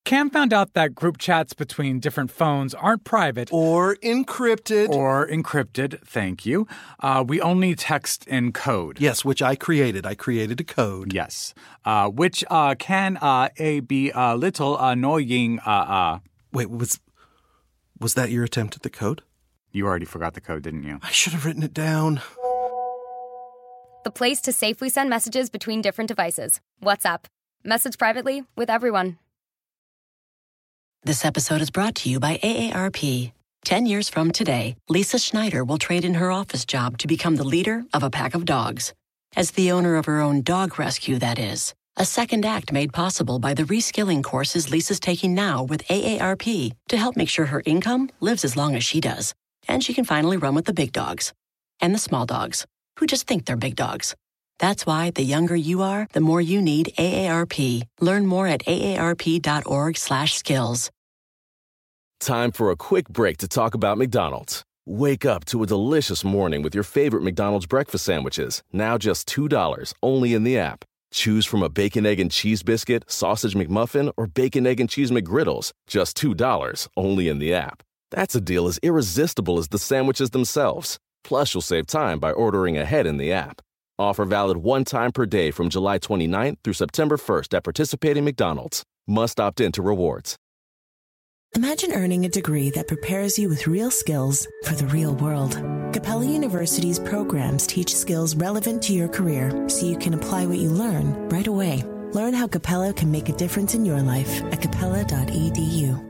Cam found out that group chats between different phones aren't private. Or encrypted. Thank you. We only text in code. Yes, which I created. I created a code. Yes. Which can be a little annoying. Wait, was that your attempt at the code? You already forgot the code, didn't you? I should have written it down. The place to safely send messages between different devices. WhatsApp. Message privately with everyone. This episode is brought to you by AARP. 10 years from today, Lisa Schneider will trade in her office job to become the leader of a pack of dogs. As the owner of her own dog rescue, that is. A second act made possible by the reskilling courses Lisa's taking now with AARP to help make sure her income lives as long as she does. And she can finally run with the big dogs. And the small dogs, who just think they're big dogs. That's why the younger you are, the more you need AARP. Learn more at aarp.org/skills. Time for a quick break to talk about McDonald's. Wake up to a delicious morning with your favorite McDonald's breakfast sandwiches, now just $2, only in the app. Choose from a bacon, egg, and cheese biscuit, sausage McMuffin, or bacon, egg, and cheese McGriddles, just $2, only in the app. That's a deal as irresistible as the sandwiches themselves. Plus, you'll save time by ordering ahead in the app. Offer valid one time per day from July 29th through September 1st at participating McDonald's. Must opt into rewards. Imagine earning a degree that prepares you with real skills for the real world. Capella University's programs teach skills relevant to your career so you can apply what you learn right away. Learn how Capella can make a difference in your life at capella.edu.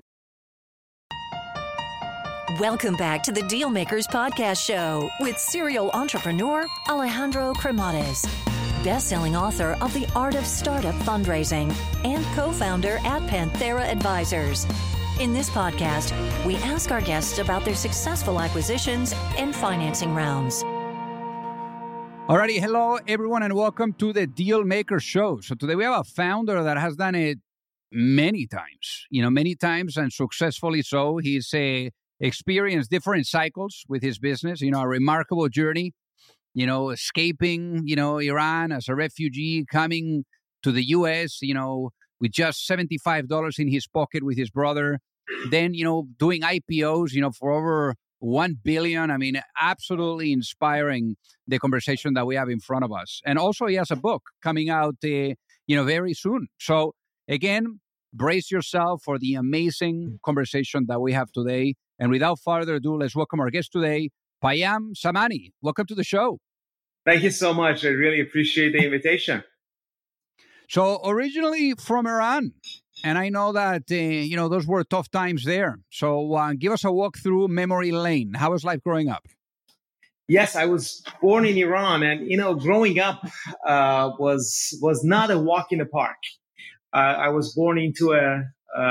Welcome back to the Dealmakers Podcast Show with serial entrepreneur Alejandro Cremades, best-selling author of The Art of Startup Fundraising and co-founder at Panthera Advisors. In this podcast, we ask our guests about their successful acquisitions and financing rounds. Alrighty, hello everyone and welcome to the Dealmaker Show. So today we have a founder that has done it many times, and successfully so. He's experienced different cycles with his business, a remarkable journey, escaping, Iran as a refugee, coming to the U.S., with just $75 in his pocket with his brother. Then, doing IPOs, for over $1 billion. I mean, absolutely inspiring, the conversation that we have in front of us. And also he has a book coming out, very soon. So again, brace yourself for the amazing conversation that we have today. And without further ado, let's welcome our guest today, Payam Zamani. Welcome to the show. Thank you so much. I really appreciate the invitation. So originally from Iran, and I know that, those were tough times there. So give us a walk through memory lane. How was life growing up? Yes, I was born in Iran, and, growing up was not a walk in the park. I was born into a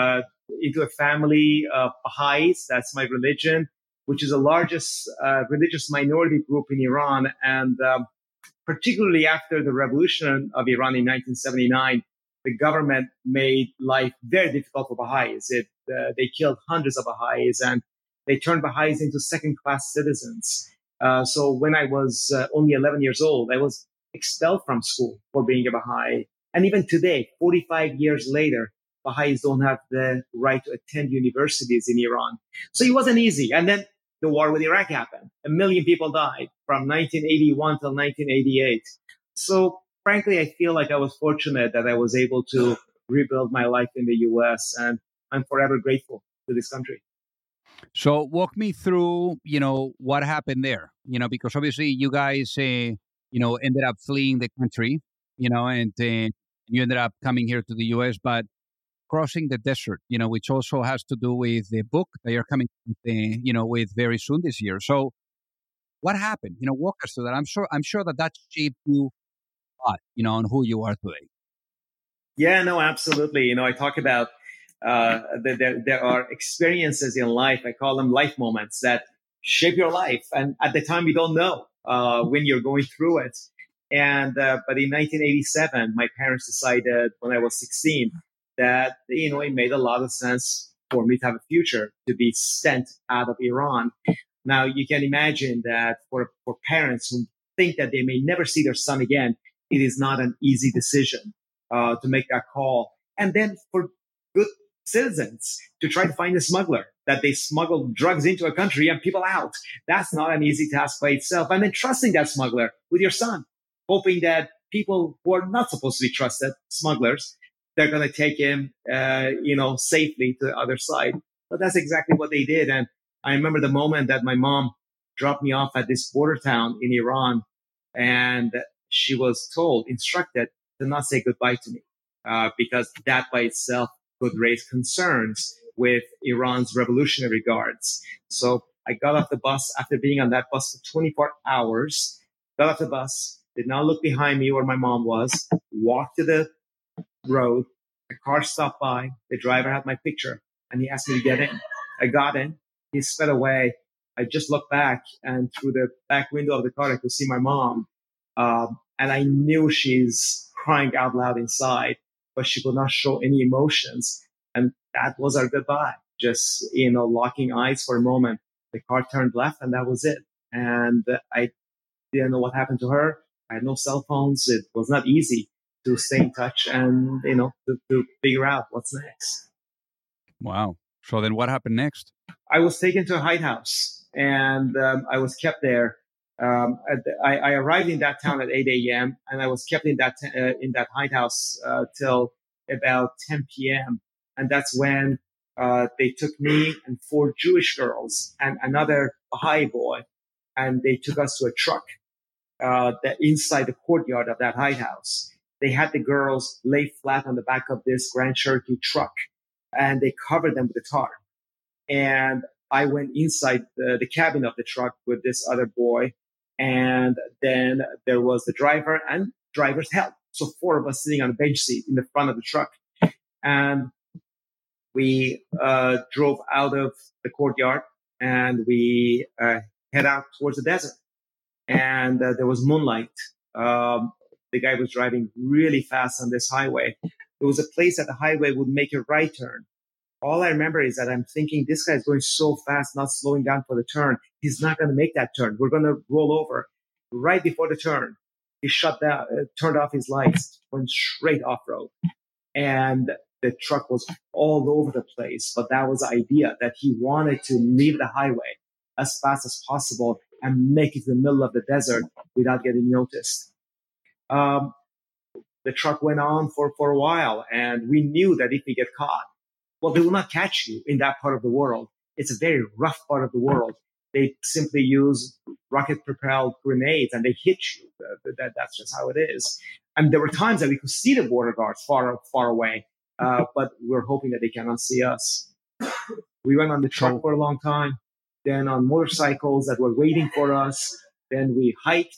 family of Baha'is. That's my religion, which is the largest religious minority group in Iran. And particularly after the revolution of Iran in 1979, the government made life very difficult for Baha'is. They killed hundreds of Baha'is, and they turned Baha'is into second-class citizens. So when I was only 11 years old, I was expelled from school for being a Baha'i. And even today, 45 years later, Baha'is don't have the right to attend universities in Iran. So it wasn't easy. And then the war with Iraq happened. 1 million people died from 1981 till 1988. So frankly, I feel like I was fortunate that I was able to rebuild my life in the U.S. And I'm forever grateful to this country. So walk me through, what happened there, because obviously you guys, ended up fleeing the country, and you ended up coming here to the U.S., but crossing the desert, which also has to do with the book that you're coming, with very soon this year. So what happened? Walk us through that. I'm sure that shaped you a lot, on who you are today. Yeah, no, absolutely. I talk about there are experiences in life. I call them life moments that shape your life. And at the time, you don't know when you're going through it. And but in 1987, my parents decided when I was 16 that, it made a lot of sense for me to have a future, to be sent out of Iran. Now, you can imagine that for parents who think that they may never see their son again, it is not an easy decision to make that call. And then for good citizens to try to find a smuggler, that they smuggle drugs into a country and people out. That's not an easy task by itself. And then trusting that smuggler with your son, hoping that people who are not supposed to be trusted, smugglers, they're going to take him, safely to the other side. But that's exactly what they did. And I remember the moment that my mom dropped me off at this border town in Iran, and she was instructed to not say goodbye to me, because that by itself could raise concerns with Iran's Revolutionary Guards. So I got off the bus after being on that bus for 24 hours, got off the bus, did not look behind me where my mom was, walked to the road, a car stopped by, the driver had my picture, and he asked me to get in. I got in, he sped away. I just looked back, and through the back window of the car, I could see my mom. And I knew she's crying out loud inside, but she could not show any emotions. And that was our goodbye. Just, locking eyes for a moment. The car turned left, and that was it. And I didn't know what happened to her. I had no cell phones. It was not easy to stay in touch and, to figure out what's next. Wow. So then what happened next? I was taken to a hidehouse, and I was kept there. I arrived in that town at 8 a.m. and I was kept in that hidehouse till about 10 p.m. And that's when they took me and 4 Jewish girls and another Baha'i boy, and they took us to a truck that inside the courtyard of that hidehouse. They had the girls lay flat on the back of this Grand Cherokee truck, and they covered them with a tarp. And I went inside the cabin of the truck with this other boy. And then there was the driver and driver's help. So 4 of us sitting on a bench seat in the front of the truck. And we drove out of the courtyard, and we head out towards the desert. And there was moonlight. The guy was driving really fast on this highway. There was a place that the highway would make a right turn. All I remember is that I'm thinking, this guy's going so fast, not slowing down for the turn. He's not going to make that turn. We're going to roll over. Right before the turn, he turned off his lights, went straight off-road. And the truck was all over the place. But that was the idea, that he wanted to leave the highway as fast as possible and make it to the middle of the desert without getting noticed. The truck went on for a while, and we knew that if we get caught, well, they will not catch you in that part of the world. It's a very rough part of the world. They simply use rocket-propelled grenades, and they hit you. That's just how it is. And there were times that we could see the border guards far away, but we're hoping that they cannot see us. We went on the truck for a long time, then on motorcycles that were waiting for us. Then we hiked.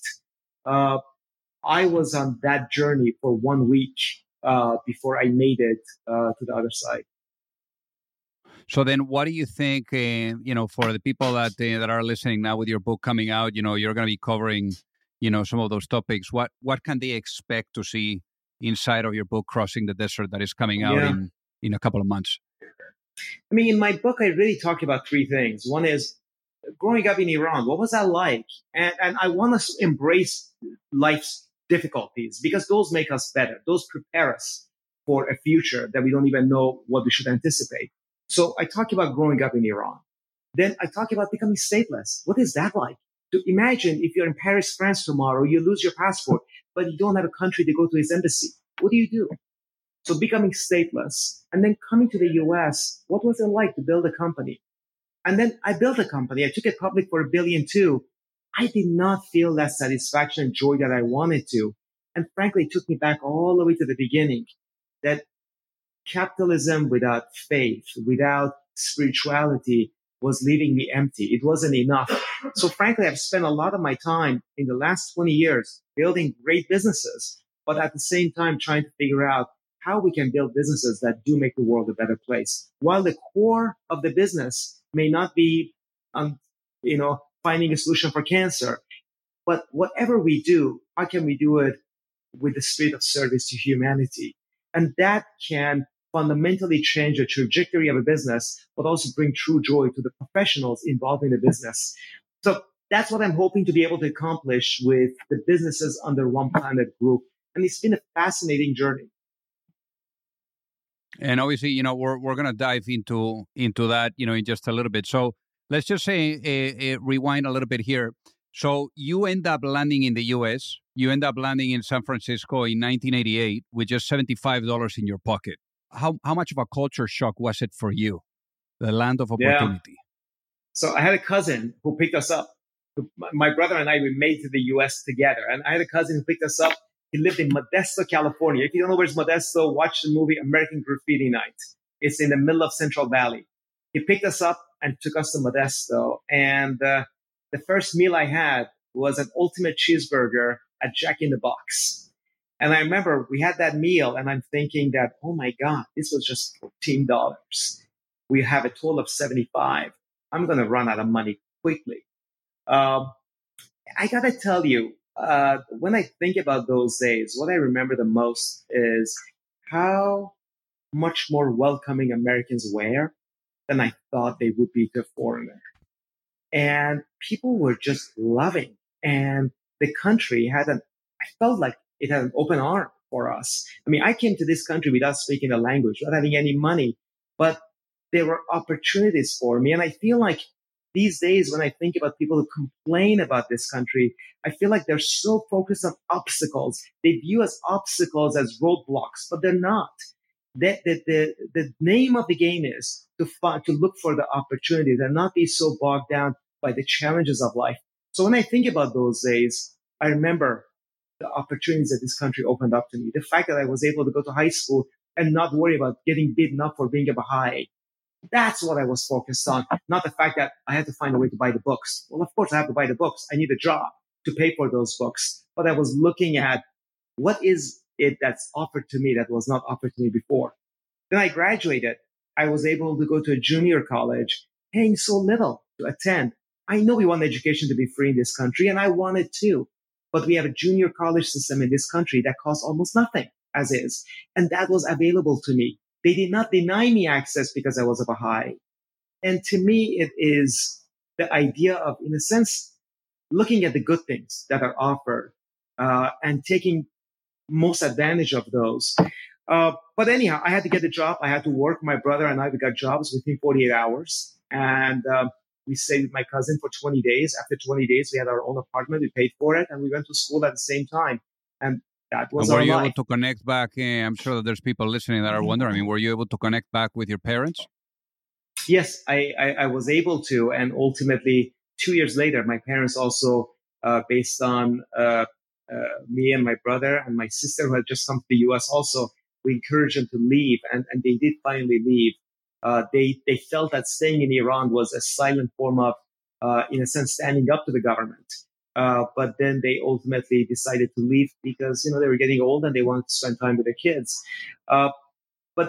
I was on that journey for 1 week before I made it to the other side. So then what do you think, for the people that are listening now with your book coming out, you're going to be covering, some of those topics. What can they expect to see inside of your book, Crossing the Desert, that is coming out in a couple of months? I mean, in my book, I really talk about 3 things. One is growing up in Iran. What was that like? And I want us to embrace life's difficulties, because those make us better. Those prepare us for a future that we don't even know what we should anticipate. So I talk about growing up in Iran. Then I talk about becoming stateless. What is that like? To imagine if you're in Paris, France tomorrow, you lose your passport, but you don't have a country to go to its embassy. What do you do? So becoming stateless, and then coming to the US, what was it like to build a company? And then I built a company. I took it public for $1 billion too. I did not feel that satisfaction and joy that I wanted to. And frankly, it took me back all the way to the beginning, that capitalism without faith, without spirituality, was leaving me empty. It wasn't enough. So frankly, I've spent a lot of my time in the last 20 years building great businesses, but at the same time trying to figure out how we can build businesses that do make the world a better place. While the core of the business may not be, finding a solution for cancer, but whatever we do, how can we do it with the spirit of service to humanity? And that can fundamentally change the trajectory of a business, but also bring true joy to the professionals involved in the business. So that's what I'm hoping to be able to accomplish with the Businesses Under One Planet group. And it's been a fascinating journey. And obviously, we're going to dive into that, in just a little bit. So let's just say, rewind a little bit here. So you end up landing in the U.S. You end up landing in San Francisco in 1988 with just $75 in your pocket. How much of a culture shock was it for you, the land of opportunity? Yeah. So I had a cousin who picked us up. My brother and I, we made to the U.S. together. And I had a cousin who picked us up. He lived in Modesto, California. If you don't know where's Modesto, watch the movie American Graffiti Night. It's in the middle of Central Valley. He picked us up and took us to Modesto. And the first meal I had was an ultimate cheeseburger at Jack in the Box. And I remember we had that meal and I'm thinking that, oh my God, this was just $14. We have a total of 75. I'm going to run out of money quickly. I got to tell you, when I think about those days, what I remember the most is how much more welcoming Americans were than I thought they would be to a foreigner. And people were just loving. And the country I felt like it had an open arm for us. I mean, I came to this country without speaking the language, without having any money, but there were opportunities for me. And I feel like these days, when I think about people who complain about this country, I feel like they're so focused on obstacles. They view as obstacles as roadblocks, but they're not. The name of the game is to look for the opportunities and not be so bogged down by the challenges of life. So when I think about those days, I remember the opportunities that this country opened up to me. The fact that I was able to go to high school and not worry about getting beaten up for being a Baha'i. That's what I was focused on, not the fact that I had to find a way to buy the books. Well, of course, I have to buy the books. I need a job to pay for those books. But I was looking at what is it that's offered to me that was not offered to me before. Then I graduated. I was able to go to a junior college, paying so little to attend. I know we want education to be free in this country, and I want it too. But we have a junior college system in this country that costs almost nothing, as is. And that was available to me. They did not deny me access because I was a Baha'i. And to me, it is the idea of, in a sense, looking at the good things that are offered and taking most advantage of those. But anyhow, I had to get a job. I had to work. My brother and I, we got jobs within 48 hours. And we stayed with my cousin for 20 days. After 20 days, we had our own apartment. We paid for it. And we went to school at the same time. And that was our life. Were you able to connect back? I'm sure that there's people listening that are wondering. I mean, were you able to connect back with your parents? Yes, I was able to. And ultimately, 2 years later, my parents also, based on me and my brother and my sister who had just come to the U.S. also, we encouraged them to leave. And they did finally leave. They felt that staying in Iran was a silent form of, in a sense, standing up to the government. But then they ultimately decided to leave because, they were getting old and they wanted to spend time with their kids. But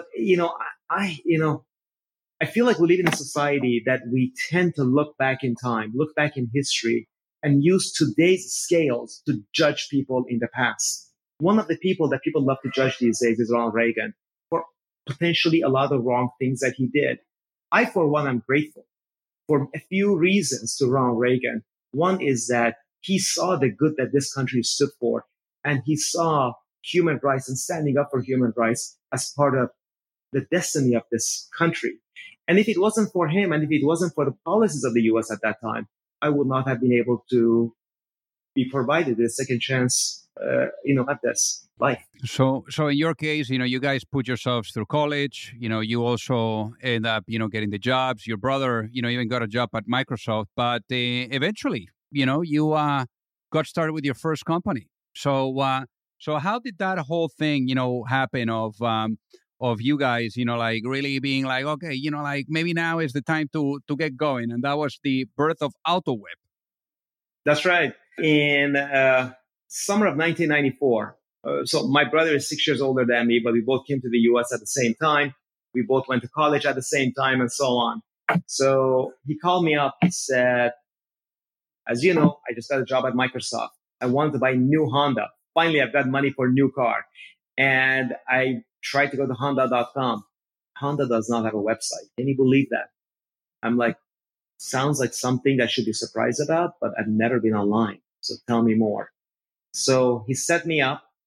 I feel like we live in a society that we tend to look back in time, look back in history, and use today's scales to judge people in the past. One of the people that people love to judge these days is Ronald Reagan for potentially a lot of wrong things that he did. I, for one, am grateful for a few reasons to Ronald Reagan. One is that he saw the good that this country stood for, and he saw human rights and standing up for human rights as part of the destiny of this country. And if it wasn't for him, and if it wasn't for the policies of the U.S. at that time, I would not have been able to be provided a second chance, at this life. So in your case, you guys put yourselves through college. You also end up, getting the jobs. Your brother, even got a job at Microsoft. But eventually, you got started with your first company. So how did that whole thing, happen of you guys, like really being like, okay, like maybe now is the time to get going. And that was the birth of AutoWeb. That's right. In summer of 1994. So my brother is 6 years older than me, but we both came to the U.S. at the same time. We both went to college at the same time and so on. So he called me up and said, as you know, I just got a job at Microsoft. I wanted to buy a new Honda. Finally, I've got money for a new car. And I tried to go to Honda.com. Honda does not have a website. Can you believe that? I'm like, sounds like something that I should be surprised about, but I've never been online. So tell me more. So he set me up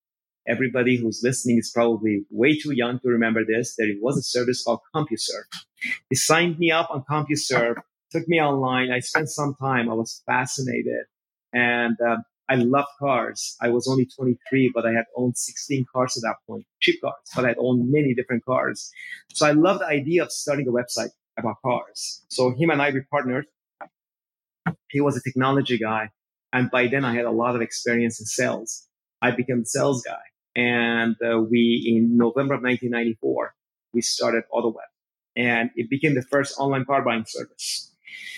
everybody who's listening is probably way too young to remember this. There was a service called CompuServe. They signed me up on CompuServe, took me online. I spent some time. I was fascinated. And I loved cars. I was only 23, but I had owned 16 cars at that point, cheap cars, but I had owned many different cars. So I loved the idea of starting a website about cars. So him and I, we partnered. He was a technology guy. And by then I had a lot of experience in sales. I became the sales guy. And in November of 1994, we started AutoWeb. And it became the first online car buying service.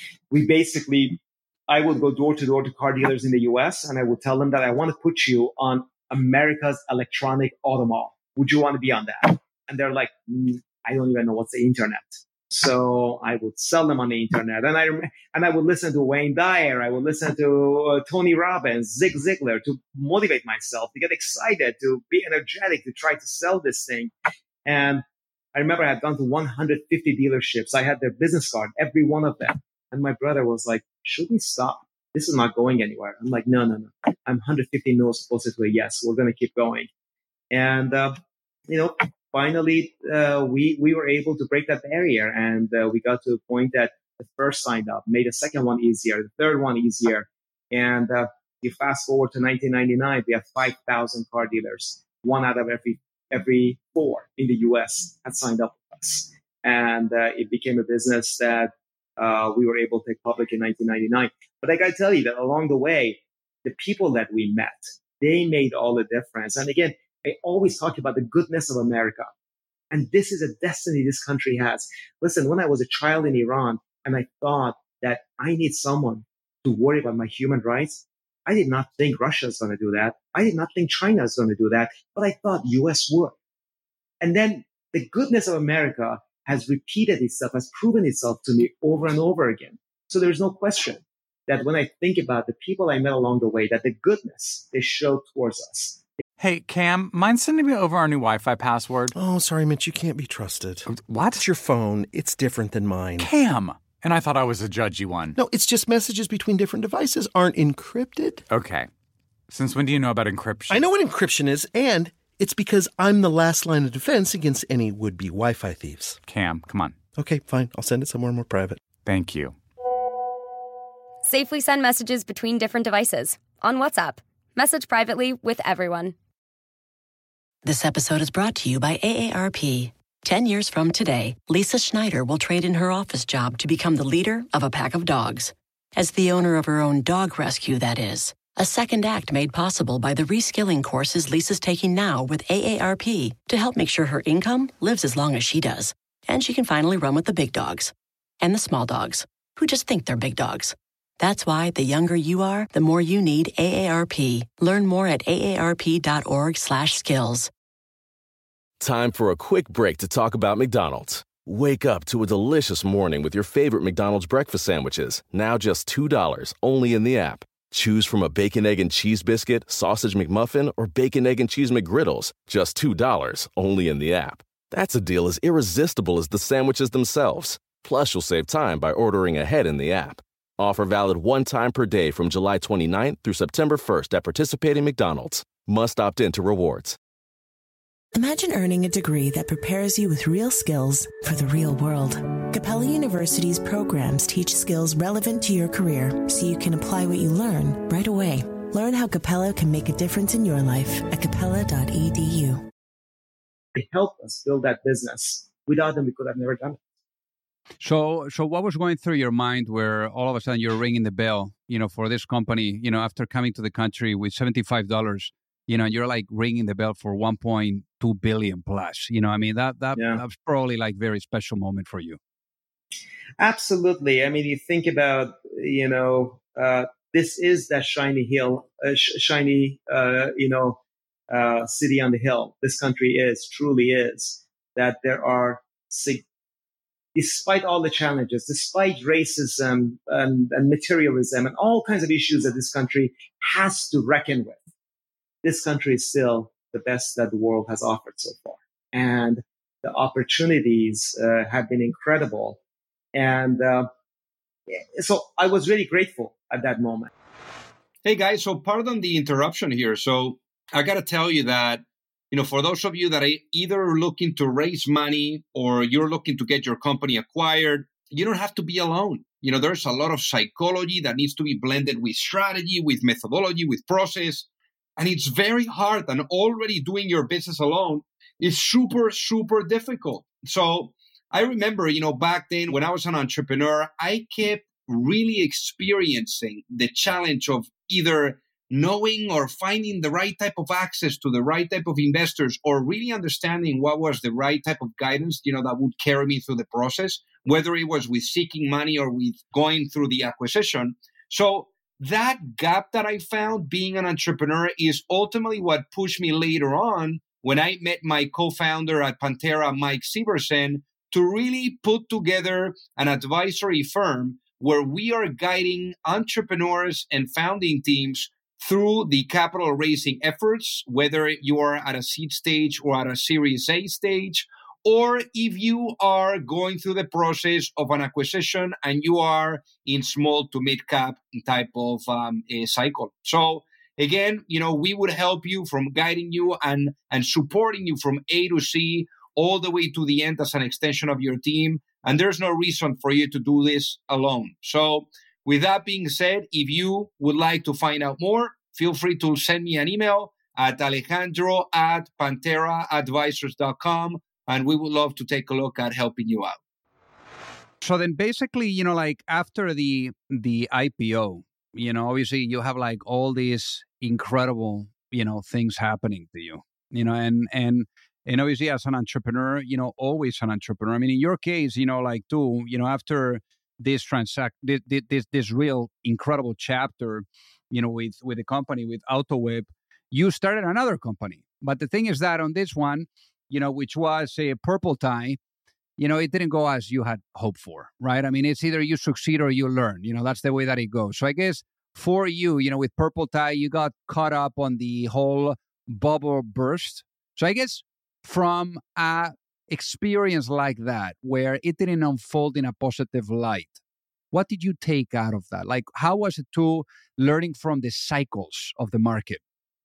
I would go door to door to car dealers in the US, and I would tell them that I want to put you on America's electronic auto mall. Would you want to be on that? And they're like, I don't even know what's the internet. So I would sell them on the internet. And I would listen to Wayne Dyer. I would listen to Tony Robbins, Zig Ziglar to motivate myself, to get excited, to be energetic, to try to sell this thing. And I remember I had gone to 150 dealerships. I had their business card, every one of them. And my brother was like, should we stop? This is not going anywhere. I'm like, no. I'm 150 no's closer to a yes. We're going to keep going. And, finally, we were able to break that barrier. And we got to a point that the first signed up, made the second one easier, the third one easier. And you fast forward to 1999, we have 5,000 car dealers. One out of every four in the US had signed up with us. And it became a business that we were able to take public in 1999. But I got to tell you that along the way, the people that we met, they made all the difference. And again, I always talk about the goodness of America. And this is a destiny this country has. Listen, when I was a child in Iran and I thought that I need someone to worry about my human rights, I did not think Russia is going to do that. I did not think China is going to do that, but I thought US would. And then the goodness of America has repeated itself, has proven itself to me over and over again. So there's no question that when I think about the people I met along the way, that the goodness they showed towards us. Hey, Cam, mind sending me over our new Wi-Fi password? Oh, sorry, Mitch, you can't be trusted. What? It's your phone. It's different than mine. Cam! And I thought I was a judgy one. No, it's just messages between different devices aren't encrypted. Okay. Since when do you know about encryption? I know what encryption is, and it's because I'm the last line of defense against any would-be Wi-Fi thieves. Cam, come on. Okay, fine. I'll send it somewhere more private. Thank you. Safely send messages between different devices on WhatsApp. Message privately with everyone. This episode is brought to you by AARP. 10 years from today, Lisa Schneider will trade in her office job to become the leader of a pack of dogs. As the owner of her own dog rescue, that is. A second act made possible by the reskilling courses Lisa's taking now with AARP to help make sure her income lives as long as she does. And she can finally run with the big dogs. And the small dogs, who just think they're big dogs. That's why the younger you are, the more you need AARP. Learn more at aarp.org/skills. Time for a quick break to talk about McDonald's. Wake up to a delicious morning with your favorite McDonald's breakfast sandwiches, now just $2, only in the app. Choose from a bacon, egg, and cheese biscuit, sausage McMuffin, or bacon, egg, and cheese McGriddles, just $2, only in the app. That's a deal as irresistible as the sandwiches themselves. Plus, you'll save time by ordering ahead in the app. Offer valid one time per day from July 29th through September 1st at participating McDonald's. Must opt into rewards. Imagine earning a degree that prepares you with real skills for the real world. Capella University's programs teach skills relevant to your career so you can apply what you learn right away. Learn how Capella can make a difference in your life at capella.edu. They helped us build that business. Without them, we could have never done it. So what was going through your mind where all of a sudden you're ringing the bell, for this company, after coming to the country with $75, you're like ringing the bell for 1.2 billion plus, that's probably like very special moment for you. Absolutely. I mean, you think about, this is that shiny hill, city on the hill. This country truly is that there are despite all the challenges, despite racism and materialism and all kinds of issues that this country has to reckon with, this country is still the best that the world has offered so far. And the opportunities have been incredible. And so I was really grateful at that moment. Hey, guys, so pardon the interruption here. So I got to tell you that for those of you that are either looking to raise money or you're looking to get your company acquired, you don't have to be alone. There's a lot of psychology that needs to be blended with strategy, with methodology, with process. And it's very hard. And already doing your business alone is super, super difficult. So I remember, back then when I was an entrepreneur, I kept really experiencing the challenge of either knowing or finding the right type of access to the right type of investors, or really understanding what was the right type of guidance, that would carry me through the process, whether it was with seeking money or with going through the acquisition. So that gap that I found being an entrepreneur is ultimately what pushed me later on when I met my co-founder at Pantera, Mike Severson, to really put together an advisory firm where we are guiding entrepreneurs and founding teams through the capital raising efforts, whether you are at a seed stage or at a Series A stage, or if you are going through the process of an acquisition and you are in small to mid cap type of cycle. So again, we would help you from guiding you and supporting you from A to C all the way to the end as an extension of your team. And there's no reason for you to do this alone. So with that being said, if you would like to find out more, feel free to send me an email at alejandro@panteraadvisors.com, and we would love to take a look at helping you out. So then basically, after the IPO, obviously you have all these incredible, things happening to you, and obviously as an entrepreneur, always an entrepreneur. I mean, in your case, after this this real incredible chapter, with the company, with AutoWeb, you started another company. But the thing is that on this one, which was a Purple Tie, it didn't go as you had hoped for, right? I mean, it's either you succeed or you learn, that's the way that it goes. So I guess for you, with Purple Tie, you got caught up on the whole bubble burst. So I guess from a experience like that, where it didn't unfold in a positive light, what did you take out of that? How was it to learning from the cycles of the market?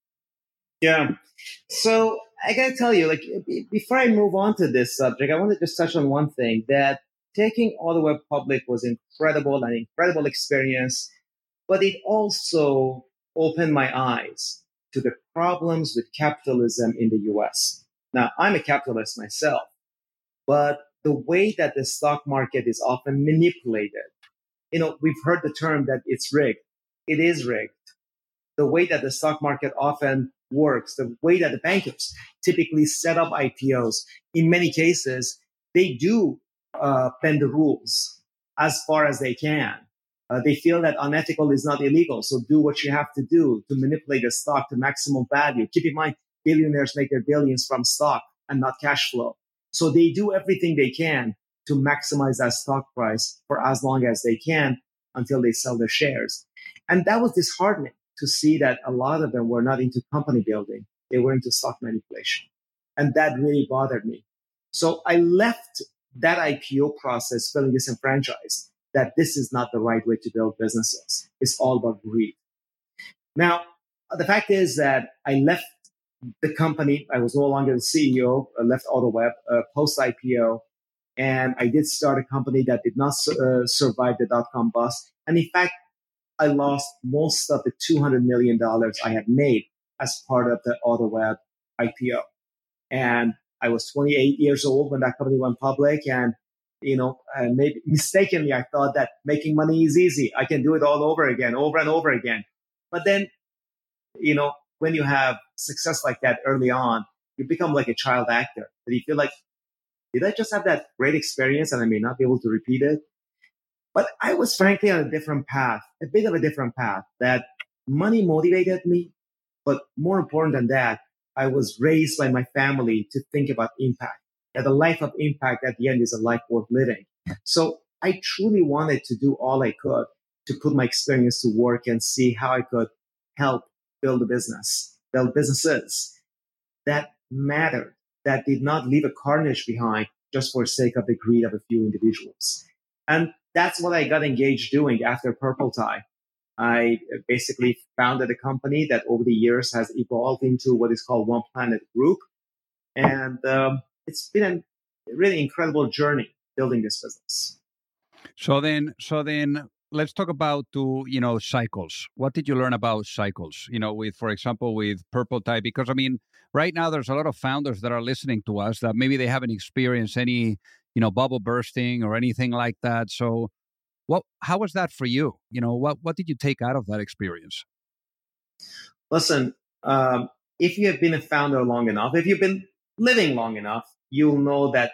Yeah. So I got to tell you, before I move on to this subject, I want to just touch on one thing, that taking AutoWeb public was an incredible experience, but it also opened my eyes to the problems with capitalism in the US. Now, I'm a capitalist myself, but the way that the stock market is often manipulated, we've heard the term that it's rigged. It is rigged. The way that the stock market often works, the way that the bankers typically set up IPOs, in many cases, they do bend the rules as far as they can. They feel that unethical is not illegal, so do what you have to do to manipulate the stock to maximum value. Keep in mind, billionaires make their billions from stock and not cash flow. So they do everything they can to maximize that stock price for as long as they can until they sell their shares. And that was disheartening to see that a lot of them were not into company building. They were into stock manipulation. And that really bothered me. So I left that IPO process feeling disenfranchised, that this is not the right way to build businesses. It's all about greed. Now, the fact is that I left the company. I was no longer the CEO. I left AutoWeb post-IPO. And I did start a company that did not survive the dot-com bust. And in fact, I lost most of the $200 million I had made as part of the AutoWeb IPO. And I was 28 years old when that company went public. And, maybe mistakenly, I thought that making money is easy. I can do it all over again, over and over again. But then, when you have success like that early on, you become like a child actor. And you feel like, did I just have that great experience and I may not be able to repeat it? But I was frankly on a different path, a bit of a different path, that money motivated me. But more important than that, I was raised by my family to think about impact, that a life of impact at the end is a life worth living. So I truly wanted to do all I could to put my experience to work and see how I could help build businesses that mattered, that did not leave a carnage behind just for the sake of the greed of a few individuals. And that's what I got engaged doing after Purple Tie. I basically founded a company that over the years has evolved into what is called One Planet Group, And it's been a really incredible journey building this business. So then let's talk about cycles. What did you learn about cycles? For example, with Purple Type, because I mean, right now there's a lot of founders that are listening to us that maybe they haven't experienced any, bubble bursting or anything like that. So how was that for you? What did you take out of that experience? Listen, if you have been a founder long enough, if you've been living long enough, you'll know that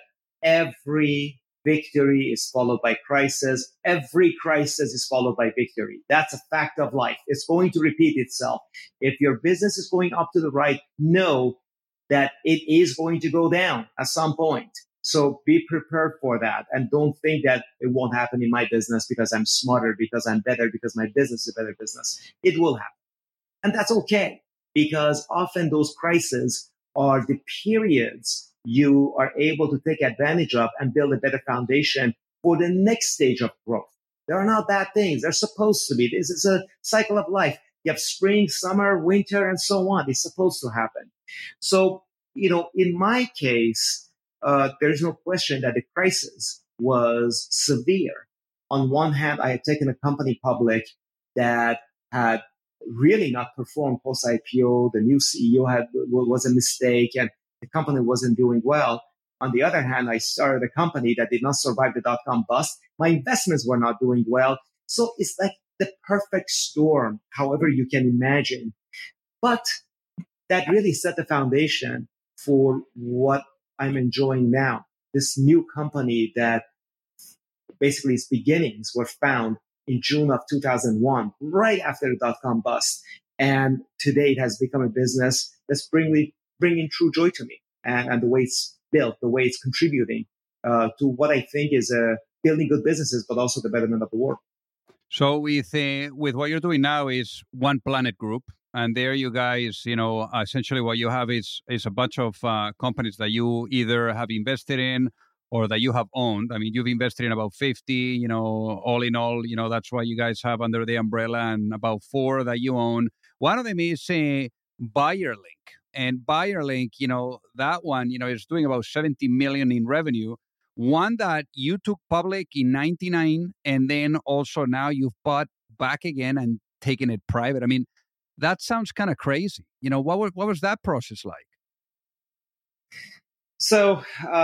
every victory is followed by crisis. Every crisis is followed by victory. That's a fact of life. It's going to repeat itself. If your business is going up to the right, know that it is going to go down at some point. So be prepared for that. And don't think that it won't happen in my business because I'm smarter, because I'm better, because my business is a better business. It will happen. And that's okay, because often those crises are the periods you are able to take advantage of and build a better foundation for the next stage of growth. They are not bad things. They're supposed to be. This is a cycle of life. You have spring, summer, winter, and so on. It's supposed to happen. So, in my case, there's no question that the crisis was severe. On one hand, I had taken a company public that had really not performed post-IPO. The new CEO was a mistake, and the company wasn't doing well. On the other hand, I started a company that did not survive the dot-com bust. My investments were not doing well. So it's like the perfect storm, however you can imagine. But that really set the foundation for what I'm enjoying now. This new company that basically its beginnings were found in June of 2001, right after the dot-com bust. And today it has become a business that's bringing true joy to me. And the way it's built, the way it's contributing to what I think is building good businesses, but also the betterment of the world. So with what you're doing now is One Planet Group. And there you guys, essentially what you have is a bunch of companies that you either have invested in or that you have owned. I mean, you've invested in about 50, all in all, that's what you guys have under the umbrella, and about 4 that you own. One of them is BuyerLink. And BuyerLink, that one, is doing about 70 million in revenue. One that you took public in 99, and then also now you've bought back again and taken it private. I mean, that sounds kind of crazy. What was that process like? So,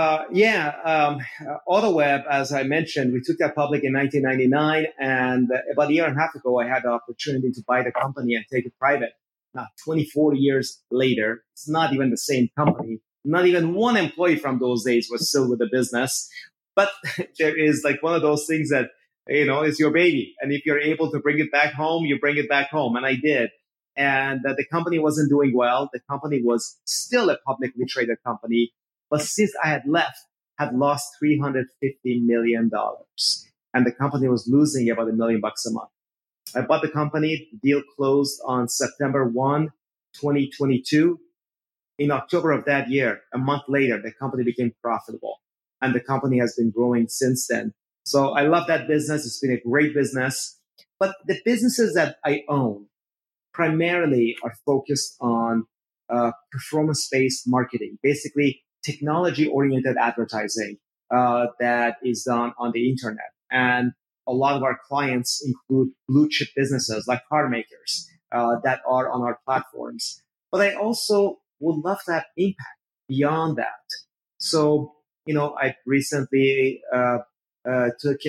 AutoWeb, as I mentioned, we took that public in 1999. And about a year and a half ago, I had the opportunity to buy the company and take it private. Now, 24 years later, it's not even the same company. Not even one employee from those days was still with the business. But there is like one of those things that, is your baby. And if you're able to bring it back home, you bring it back home. And I did. And the company wasn't doing well. The company was still a publicly traded company. But since I had left, had lost $350 million. And the company was losing about $1 million a month. I bought the company. The deal closed on September 1, 2022. In October of that year, a month later, the company became profitable. And the company has been growing since then. So I love that business. It's been a great business. But the businesses that I own primarily are focused on performance-based marketing, basically technology-oriented advertising that is done on the internet. And a lot of our clients include blue chip businesses like car makers that are on our platforms. But I also would love to have impact beyond that. So, I recently took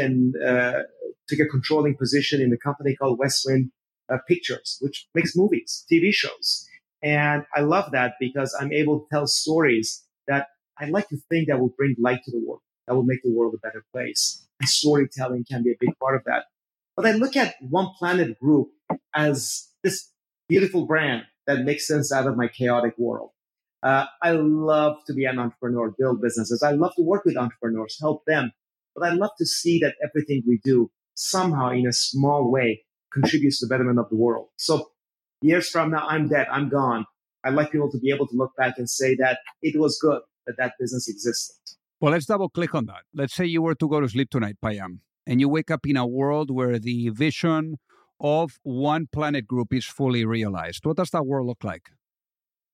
a controlling position in a company called Westwind Pictures, which makes movies, TV shows. And I love that because I'm able to tell stories that I like to think that will bring light to the world, that will make the world a better place. And storytelling can be a big part of that. But I look at One Planet Group as this beautiful brand that makes sense out of my chaotic world. I love to be an entrepreneur, build businesses. I love to work with entrepreneurs, help them. But I love to see that everything we do somehow in a small way contributes to the betterment of the world. So years from now, I'm dead, I'm gone. I'd like people to be able to look back and say that it was good that business existed. Well, let's double click on that. Let's say you were to go to sleep tonight, Payam, and you wake up in a world where the vision of One Planet Group is fully realized. What does that world look like?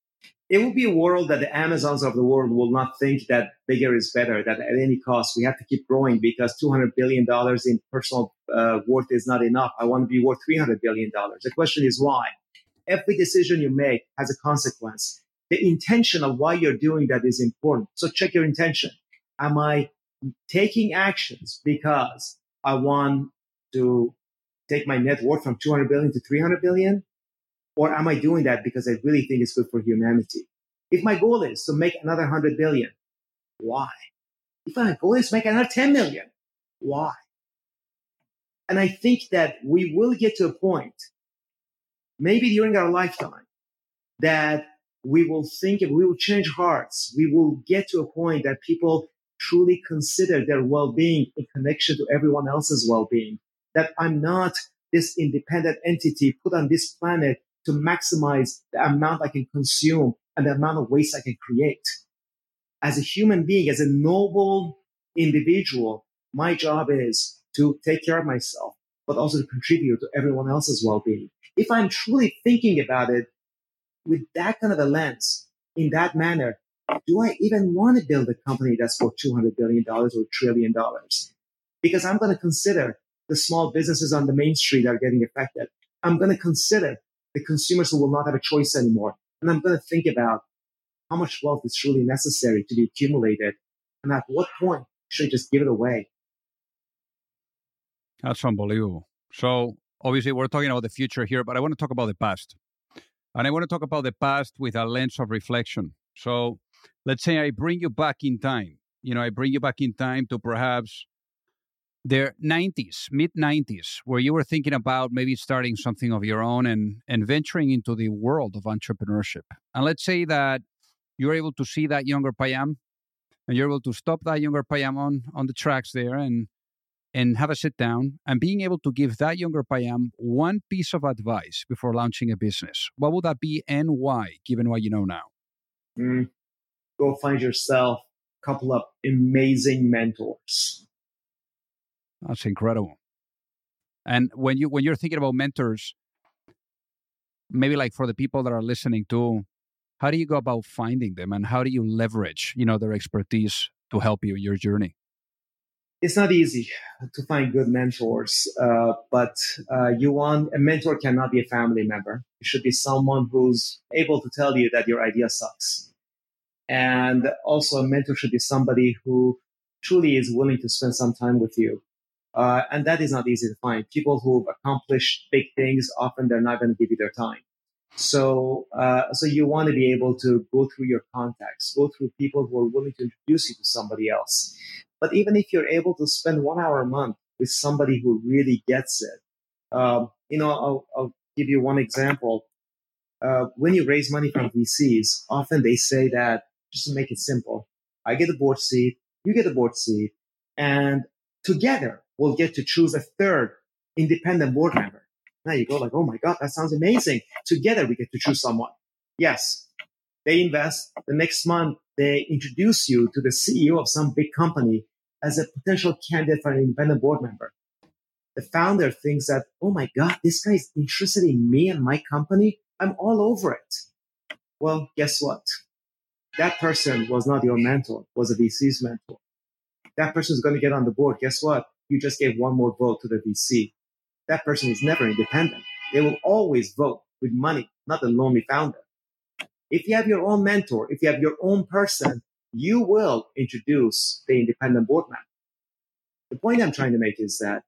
it will be a world that the Amazons of the world will not think that bigger is better, that at any cost we have to keep growing because $200 billion in personal worth is not enough. I want to be worth $300 billion. The question is why? Every decision you make has a consequence. The intention of why you're doing that is important. So check your intention. Am I taking actions because I want to take my net worth from 200 billion to 300 billion? Or am I doing that because I really think it's good for humanity? If my goal is to make another 100 billion, why? If my goal is to make another 10 million, why? And I think that we will get to a point, maybe during our lifetime, that we will think, we will change hearts. We will get to a point that people truly consider their well-being in connection to everyone else's well-being. That I'm not this independent entity put on this planet to maximize the amount I can consume and the amount of waste I can create. As a human being, as a noble individual, my job is to take care of myself, but also to contribute to everyone else's well-being. If I'm truly thinking about it with that kind of a lens, in that manner, do I even want to build a company that's worth $200 billion or $1 trillion? Because I'm going to consider the small businesses on the main street that are getting affected. I'm going to consider the consumers who will not have a choice anymore. And I'm going to think about how much wealth is truly necessary to be accumulated. And at what point should I just give it away? That's unbelievable. So obviously we're talking about the future here, but I want to talk about the past. And I want to talk about the past with a lens of reflection. So let's say I bring you back in time. I bring you back in time to perhaps the 90s, mid-90s, where you were thinking about maybe starting something of your own and venturing into the world of entrepreneurship. And let's say that you're able to see that younger Payam and you're able to stop that younger Payam on the tracks there and have a sit down and being able to give that younger Payam one piece of advice before launching a business. What would that be and why, given what you know now? Go find yourself a couple of amazing mentors. That's incredible. And when you're thinking about mentors, maybe like for the people that are listening to, how do you go about finding them and how do you leverage, their expertise to help you in your journey? It's not easy to find good mentors, but a mentor cannot be a family member. It should be someone who's able to tell you that your idea sucks. And also a mentor should be somebody who truly is willing to spend some time with you. And that is not easy to find. People who've accomplished big things, often they're not going to give you their time. So you want to be able to go through your contacts, go through people who are willing to introduce you to somebody else. But even if you're able to spend 1 hour a month with somebody who really gets it, I'll give you one example. When you raise money from VCs, often they say that, just to make it simple, I get a board seat, you get a board seat, and together we'll get to choose a third independent board member. Now you go like, oh my God, that sounds amazing. Together we get to choose someone. Yes, they invest. The next month, they introduce you to the CEO of some big company as a potential candidate for an independent board member. The founder thinks that, oh my God, this guy is interested in me and my company. I'm all over it. Well, guess what? That person was not your mentor, was a VC's mentor. That person is going to get on the board. Guess what? You just gave one more vote to the VC. That person is never independent. They will always vote with money, not the lonely founder. If you have your own mentor, if you have your own person, you will introduce the independent board member. The point I'm trying to make is that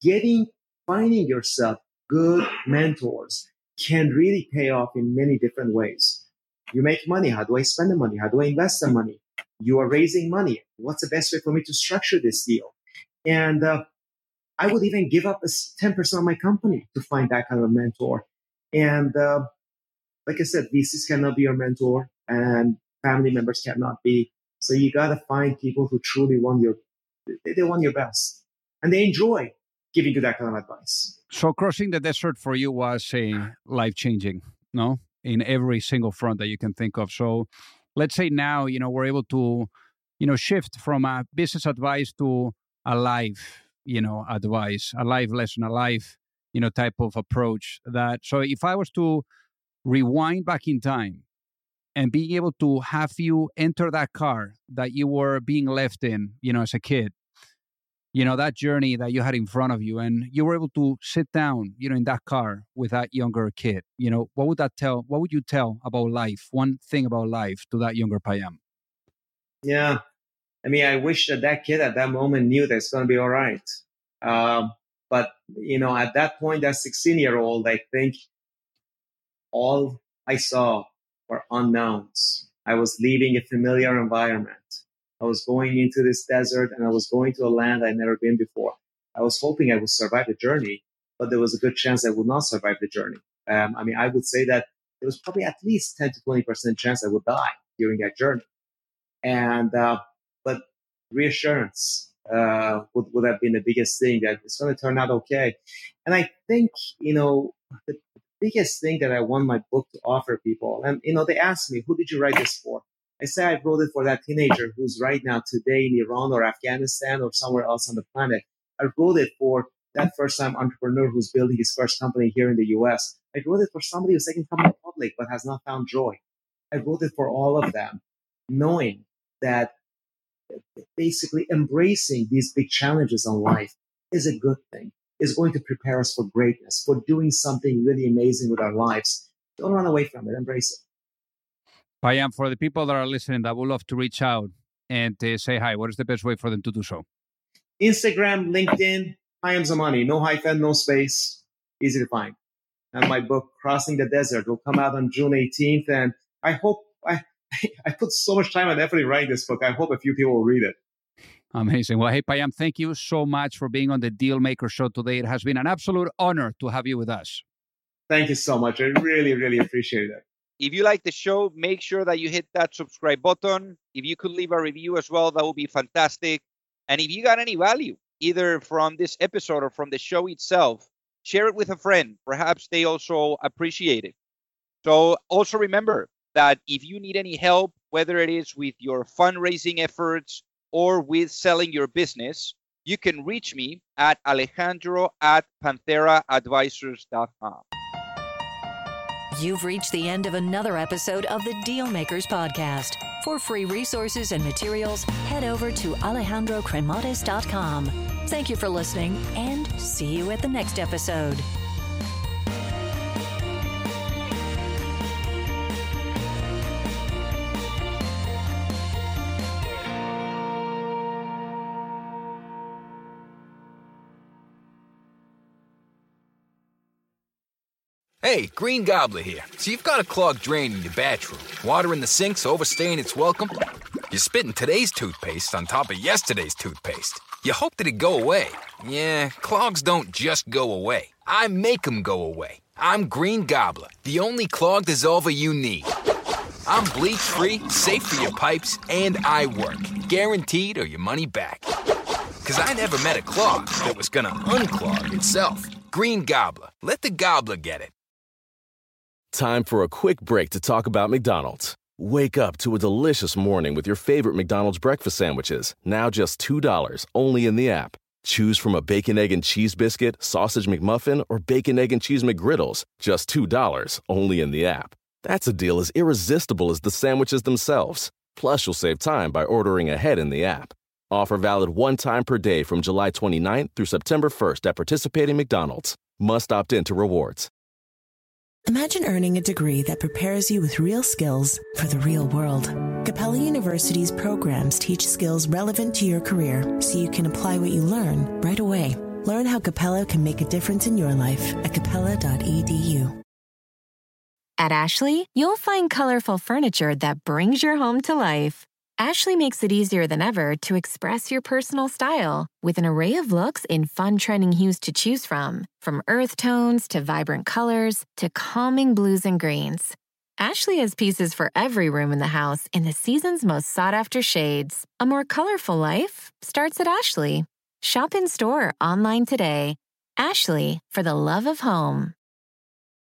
finding yourself good mentors can really pay off in many different ways. You make money. How do I spend the money? How do I invest the money? You are raising money. What's the best way for me to structure this deal? And I would even give up 10% of my company to find that kind of mentor. And like I said, VCs cannot be your mentor and family members cannot be. So you got to find people who truly want your best. And they enjoy giving you that kind of advice. So crossing the desert for you was life-changing, no? In every single front that you can think of. So let's say now, we're able to, shift from a business advice to a life, advice, a life lesson, a life, type of approach so if I was to rewind back in time and being able to have you enter that car that you were being left in, as a kid, that journey that you had in front of you, and you were able to sit down, in that car with that younger kid, what would you tell about life, one thing about life to that younger Payam? Yeah. I mean, I wish that kid at that moment knew that it's going to be all right. But, at that point, that 16-year-old, I think all I saw were unknowns. I was leaving a familiar environment. I was going into this desert, and I was going to a land I'd never been before. I was hoping I would survive the journey, but there was a good chance I would not survive the journey. I would say that there was probably at least 10 to 20% chance I would die during that journey. And but reassurance would have been the biggest thing, that it's going to turn out okay. And I think, the biggest thing that I want my book to offer people, and, they ask me, who did you write this for? I say I wrote it for that teenager who's right now today in Iran or Afghanistan or somewhere else on the planet. I wrote it for that first-time entrepreneur who's building his first company here in the U.S. I wrote it for somebody who's taking company public but has not found joy. I wrote it for all of them, knowing that basically embracing these big challenges in life is a good thing, is going to prepare us for greatness, for doing something really amazing with our lives. Don't run away from it. Embrace it. Payam, for the people that are listening that would love to reach out and say hi, what is the best way for them to do so? Instagram, LinkedIn, Payam Zamani. No hyphen, no space. Easy to find. And my book, Crossing the Desert, will come out on June 18th. And I hope I put so much time and effort in writing this book. I hope a few people will read it. Amazing. Well, hey, Payam, thank you so much for being on the Dealmaker Show today. It has been an absolute honor to have you with us. Thank you so much. I really, really appreciate it. If you like the show, make sure that you hit that subscribe button. If you could leave a review as well, that would be fantastic. And if you got any value, either from this episode or from the show itself, share it with a friend. Perhaps they also appreciate it. So also remember that if you need any help, whether it is with your fundraising efforts or with selling your business, you can reach me at alejandro@pantheraadvisors.com. You've reached the end of another episode of the Dealmakers Podcast. For free resources and materials, head over to alejandrocremades.com. Thank you for listening, and see you at the next episode. Hey, Green Gobbler here. So you've got a clogged drain in your bathroom. Water in the sink's overstaying its welcome. You're spitting today's toothpaste on top of yesterday's toothpaste. You hope that it go away. Yeah, clogs don't just go away. I make them go away. I'm Green Gobbler, the only clog dissolver you need. I'm bleach-free, safe for your pipes, and I work. Guaranteed or your money back. 'Cause I never met a clog that was gonna unclog itself. Green Gobbler. Let the gobbler get it. Time for a quick break to talk about McDonald's. Wake up to a delicious morning with your favorite McDonald's breakfast sandwiches, now just $2, only in the app. Choose from a bacon, egg, and cheese biscuit, sausage McMuffin, or bacon, egg, and cheese McGriddles, just $2, only in the app. That's a deal as irresistible as the sandwiches themselves. Plus, you'll save time by ordering ahead in the app. Offer valid one time per day from July 29th through September 1st at participating McDonald's. Must opt into rewards. Imagine earning a degree that prepares you with real skills for the real world. Capella University's programs teach skills relevant to your career so you can apply what you learn right away. Learn how Capella can make a difference in your life at capella.edu. At Ashley, you'll find colorful furniture that brings your home to life. Ashley makes it easier than ever to express your personal style with an array of looks in fun trending hues to choose from earth tones to vibrant colors to calming blues and greens. Ashley has pieces for every room in the house in the season's most sought-after shades. A more colorful life starts at Ashley. Shop in store or online today. Ashley, for the love of home.